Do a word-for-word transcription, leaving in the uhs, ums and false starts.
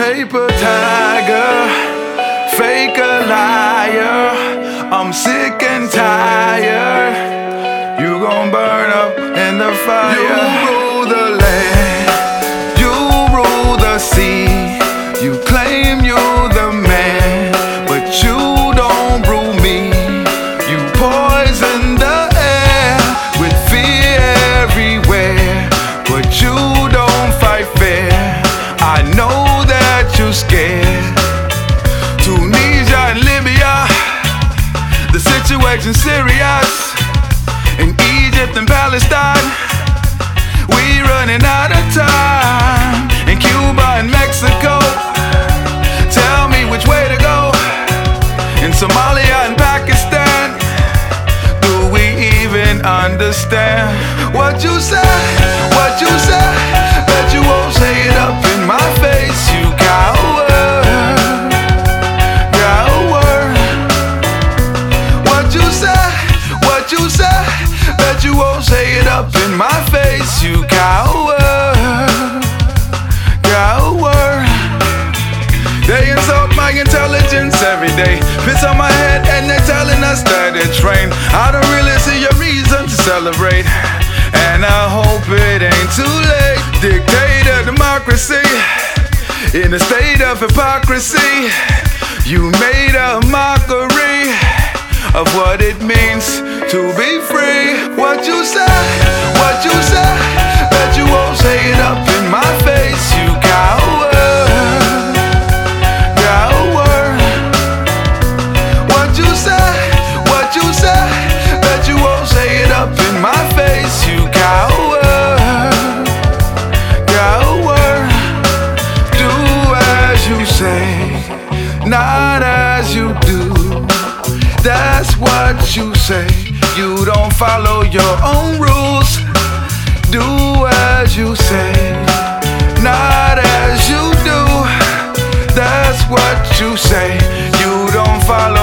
paper tiger, fake a liar. I'm sick and tired. You gon' burn up in the fire. You rule the land, you rule the sea. You claim you're the man, but you don't rule me. You poison the air with fear everywhere, but you don't fight fair. I know that you're scared. Tunisia and Libya, the situation's serious. In Egypt and Palestine, we running out of time. In Cuba and Mexico, tell me which way to go. In Somalia and Pakistan, do we even understand what you say? What you say? Bet you won't say it up in my face, you coward. Coward. What you say? What you say? Bet you won't say it up in my face, you coward. Coward. They insult my intelligence every day, piss on my head and they're telling us that it's rain. I don't really see a reason to celebrate, and I hope it ain't too late. Dictator democracy in a state of hypocrisy. You made a mockery of what it means to be free. What you say? What you say? Bet you won't say it up in my face, you coward. Coward. What you say? What you say? Bet you won't say it up in my face, you coward. Coward. Do as you say, not as you do. That's what you say. You don't follow your own rules. Do as you say, not as you do. That's what you say. You don't follow